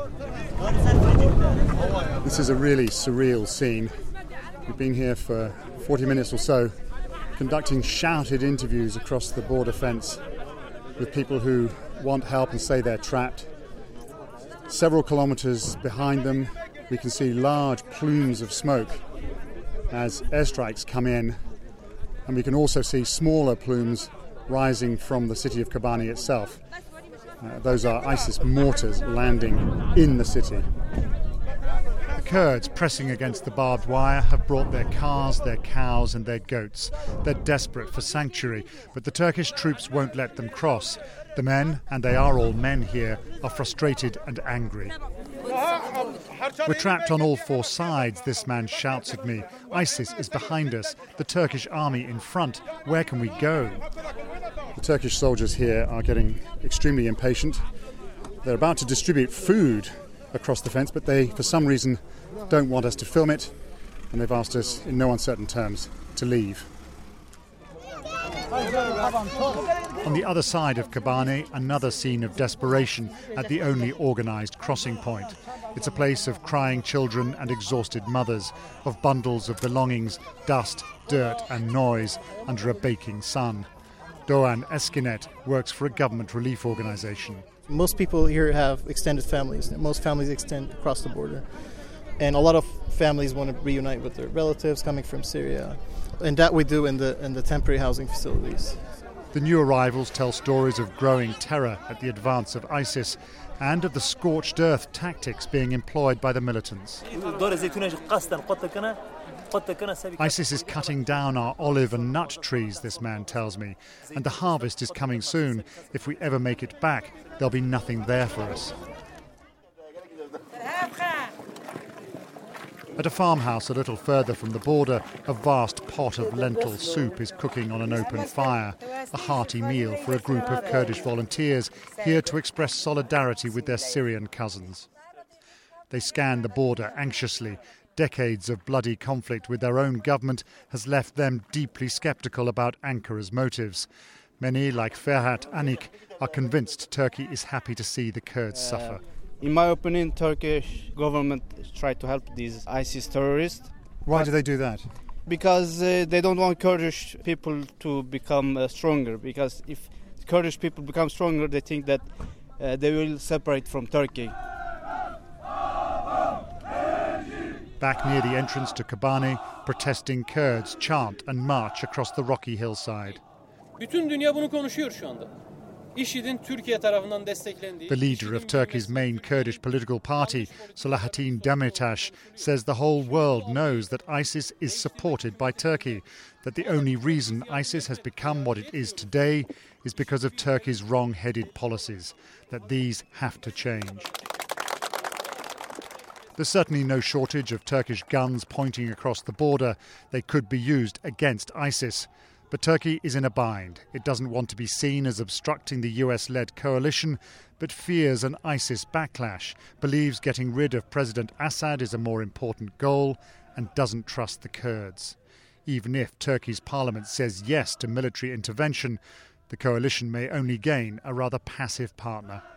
This is a really surreal scene. We've been here for 40 minutes or so, conducting shouted interviews across the border fence with people who want help and say they're trapped. Several kilometres behind them, we can see large plumes of smoke as airstrikes come in, and we can also see smaller plumes rising from the city of Kobani itself. Those are ISIS mortars landing in the city. The Kurds pressing against the barbed wire have brought their cars, their cows and their goats. They're desperate for sanctuary, but the Turkish troops won't let them cross. The men, and they are all men here, are frustrated and angry. We're trapped on all four sides, this man shouts at me. ISIS is behind us, the Turkish army in front. Where can we go? The Turkish soldiers here are getting extremely impatient. They're about to distribute food across the fence, but they, for some reason, don't want us to film it, and they've asked us in no uncertain terms to leave. On the other side of Kobani, another scene of desperation at the only organised crossing point. It's a place of crying children and exhausted mothers, of bundles of belongings, dust, dirt and noise under a baking sun. Doğan Eskinet works for a government relief organisation. Most people here have extended families. Most families extend across the border. And a lot of families want to reunite with their relatives coming from Syria. And that we do in the temporary housing facilities. The new arrivals tell stories of growing terror at the advance of ISIS and of the scorched earth tactics being employed by the militants. ISIS is cutting down our olive and nut trees, this man tells me, and the harvest is coming soon. If we ever make it back, there'll be nothing there for us. At a farmhouse a little further from the border, a vast pot of lentil soup is cooking on an open fire, a hearty meal for a group of Kurdish volunteers here to express solidarity with their Syrian cousins. They scan the border anxiously. Decades of bloody conflict with their own government has left them deeply sceptical about Ankara's motives. Many, like Ferhat Anik, are convinced Turkey is happy to see the Kurds suffer. In my opinion, Turkish government tried to help these ISIS terrorists. Why do they do that? Because they don't want Kurdish people to become stronger. Because if Kurdish people become stronger, they think that they will separate from Turkey. Back near the entrance to Kobani, protesting Kurds chant and march across the rocky hillside. The leader of Turkey's main Kurdish political party, Selahattin Demirtas, says the whole world knows that ISIS is supported by Turkey, that the only reason ISIS has become what it is today is because of Turkey's wrong-headed policies, that these have to change. There's certainly no shortage of Turkish guns pointing across the border. They could be used against ISIS. But Turkey is in a bind. It doesn't want to be seen as obstructing the US-led coalition, but fears an ISIS backlash, believes getting rid of President Assad is a more important goal, and doesn't trust the Kurds. Even if Turkey's parliament says yes to military intervention, the coalition may only gain a rather passive partner.